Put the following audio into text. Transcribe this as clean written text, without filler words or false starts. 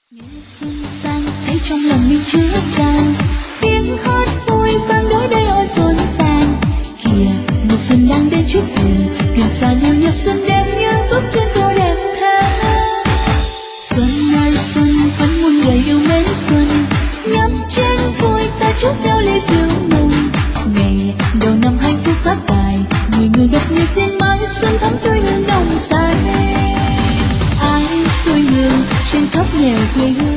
Ngày xuân sang thấy trong lòng mình chứa tràn tiếng hát vui vang đỡ đây ôi rộn ràng. Kìa mùa xuân đang đến chúc thuyền thuyền xa nhiều nhịp xuân đẹp như bước trên cô đẹp tha. Xuân ơi xuân vẫn muôn người yêu mến xuân, nhấp chén vui ta chúc nhau ly rượu mừng. Ngày đầu năm hạnh phúc phát tài, người người gặp nhau duyên mãi xuân thắm tươi hương nồng say. Ai xuôi ngược trên khắp nẻo quê hương